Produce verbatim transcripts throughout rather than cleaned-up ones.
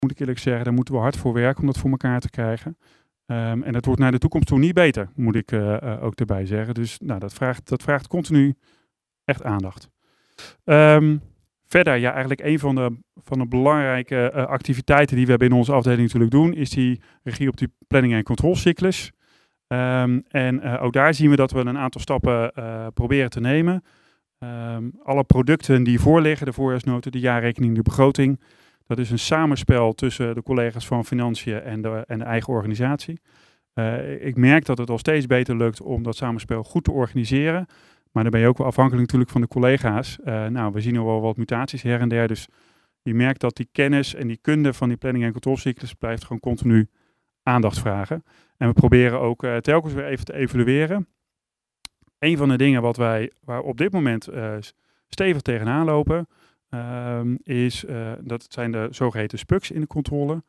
moet ik eerlijk zeggen, daar moeten we hard voor werken om dat voor elkaar te krijgen. Um, en dat wordt naar de toekomst toe niet beter, moet ik uh, uh, ook erbij zeggen. Dus nou, dat, vraagt, dat vraagt continu echt aandacht. Um, verder, ja, eigenlijk een van de, van de belangrijke uh, activiteiten die we in onze afdeling natuurlijk doen, is die regie op die planning- en controlecyclus. Um, en uh, ook daar zien we dat we een aantal stappen uh, proberen te nemen. Um, alle producten die voorliggen, de voorjaarsnota, de jaarrekening, de begroting, dat is een samenspel tussen de collega's van Financiën en de, en de eigen organisatie. Uh, ik merk dat het al steeds beter lukt om dat samenspel goed te organiseren. Maar dan ben je ook wel afhankelijk natuurlijk van de collega's. Uh, nou, we zien al wel wat mutaties her en der. Dus je merkt dat die kennis en die kunde van die planning- en controlecyclus blijft gewoon continu aandacht vragen. En we proberen ook uh, telkens weer even te evalueren. Een van de dingen wat wij, waar op dit moment uh, stevig tegenaan lopen, uh, is, uh, dat zijn de zogeheten S P U C's in de controle.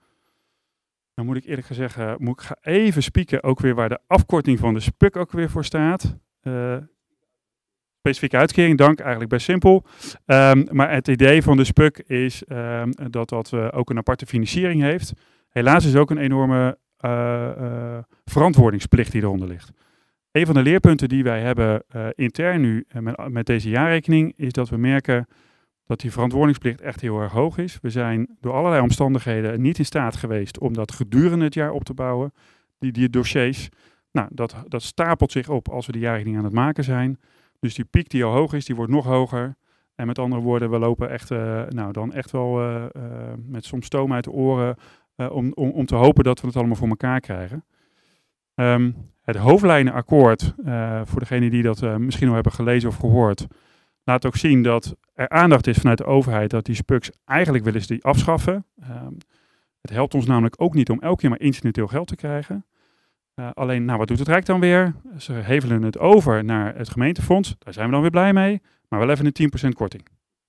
Dan moet ik eerlijk gezegd, uh, moet ik ga even spieken ook weer waar de afkorting van de S P U C ook weer voor staat. Uh, specifieke uitkering, dank, eigenlijk best simpel. Um, maar het idee van de S P U C is um, dat dat uh, ook een aparte financiering heeft. Helaas is ook een enorme uh, uh, verantwoordingsplicht die eronder ligt. Een van de leerpunten die wij hebben uh, intern nu uh, met, met deze jaarrekening is dat we merken dat die verantwoordingsplicht echt heel erg hoog is. We zijn door allerlei omstandigheden niet in staat geweest om dat gedurende het jaar op te bouwen. Die, die dossiers, nou, dat, dat stapelt zich op als we de jaarrekening aan het maken zijn. Dus die piek die al hoog is, die wordt nog hoger. En met andere woorden, we lopen echt, uh, nou, dan echt wel uh, uh, met soms stoom uit de oren uh, om, om, om te hopen dat we het allemaal voor elkaar krijgen. Um, het hoofdlijnenakkoord, uh, voor degenen die dat uh, misschien al hebben gelezen of gehoord, laat ook zien dat er aandacht is vanuit de overheid dat die S P U C's eigenlijk willen ze die afschaffen. Um, het helpt ons namelijk ook niet om elke keer maar incidenteel geld te krijgen. Uh, alleen, nou, wat doet het Rijk dan weer? Ze hevelen het over naar het gemeentefonds. Daar zijn we dan weer blij mee. Maar wel even een tien procent korting.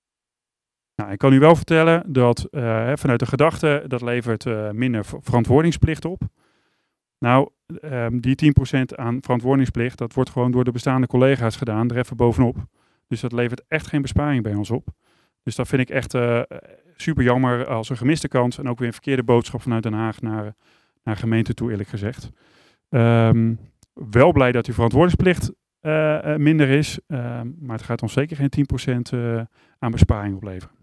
Nou, ik kan u wel vertellen dat uh, vanuit de gedachte, dat levert uh, minder verantwoordingsplicht op. Nou, um, die tien procent aan verantwoordingsplicht, dat wordt gewoon door de bestaande collega's gedaan, er even bovenop. Dus dat levert echt geen besparing bij ons op. Dus dat vind ik echt uh, super jammer als een gemiste kans en ook weer een verkeerde boodschap vanuit Den Haag naar, naar gemeente toe, eerlijk gezegd. Um, wel blij dat die verantwoordingsplicht uh, uh, minder is, uh, maar het gaat ons zeker geen tien procent uh, aan besparing opleveren.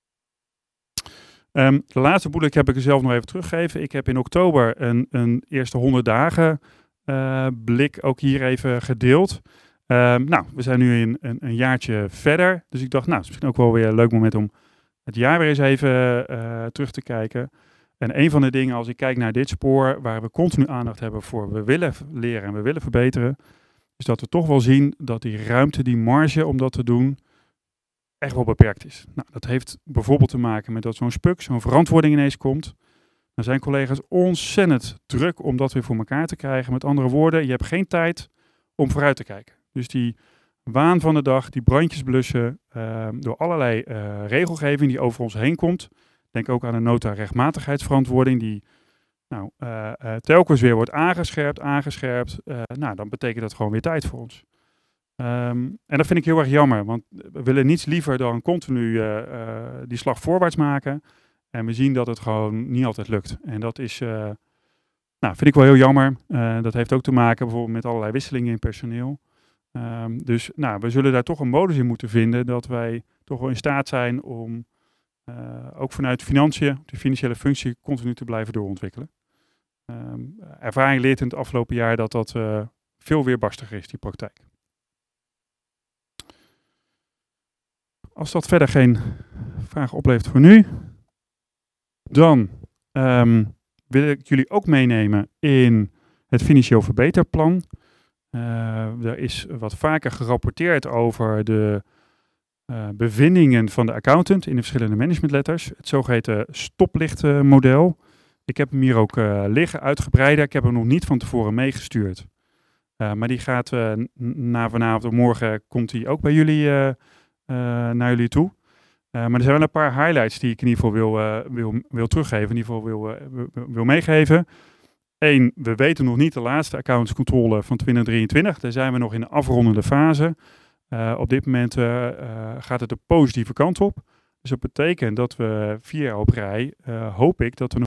Um, de laatste bullet heb ik er zelf nog even teruggegeven. Ik heb in oktober een, een eerste honderd dagen uh, blik ook hier even gedeeld. Um, nou, we zijn nu een, een, een jaartje verder, dus ik dacht, nou, het is misschien ook wel weer een leuk moment om het jaar weer eens even uh, terug te kijken. En een van de dingen, als ik kijk naar dit spoor, waar we continu aandacht hebben voor, we willen leren en we willen verbeteren, is dat we toch wel zien dat die ruimte, die marge om dat te doen, echt wel beperkt is. Nou, dat heeft bijvoorbeeld te maken met dat zo'n S P U C, zo'n verantwoording ineens komt. Dan zijn collega's ontzettend druk om dat weer voor elkaar te krijgen. Met andere woorden, je hebt geen tijd om vooruit te kijken. Dus die waan van de dag, die brandjes blussen, uh, door allerlei uh, regelgeving die over ons heen komt. Denk ook aan een nota rechtmatigheidsverantwoording die nou, uh, uh, telkens weer wordt aangescherpt, aangescherpt. Uh, nou, dan betekent dat gewoon weer tijd voor ons. Um, en dat vind ik heel erg jammer, want we willen niets liever dan continu uh, uh, die slag voorwaarts maken. En we zien dat het gewoon niet altijd lukt. En dat is, uh, nou, vind ik wel heel jammer. Uh, dat heeft ook te maken bijvoorbeeld met allerlei wisselingen in personeel. Um, dus nou, we zullen daar toch een modus in moeten vinden dat wij toch wel in staat zijn om uh, ook vanuit de financiën, de financiële functie, continu te blijven doorontwikkelen. Um, ervaring leert in het afgelopen jaar dat dat uh, veel weerbarstiger is, die praktijk. Als dat verder geen vragen oplevert voor nu, dan um, wil ik jullie ook meenemen in het financieel verbeterplan. Uh, er is wat vaker gerapporteerd over de uh, bevindingen van de accountant in de verschillende managementletters. Het zogeheten stoplichtmodel. Ik heb hem hier ook uh, liggen, uitgebreider. Ik heb hem nog niet van tevoren meegestuurd. Uh, maar die gaat uh, na vanavond of morgen komt hij ook bij jullie uh, Uh, naar jullie toe. Uh, maar er zijn wel een paar highlights die ik in ieder geval wil, uh, wil, wil teruggeven, in ieder geval wil, uh, wil, wil meegeven. Eén, we weten nog niet de laatste accountantscontrole van twintig drieëntwintig. Daar zijn we nog in de afrondende fase. Uh, op dit moment uh, uh, gaat het de positieve kant op. Dus dat betekent dat we vier jaar op rij, uh, hoop ik, dat we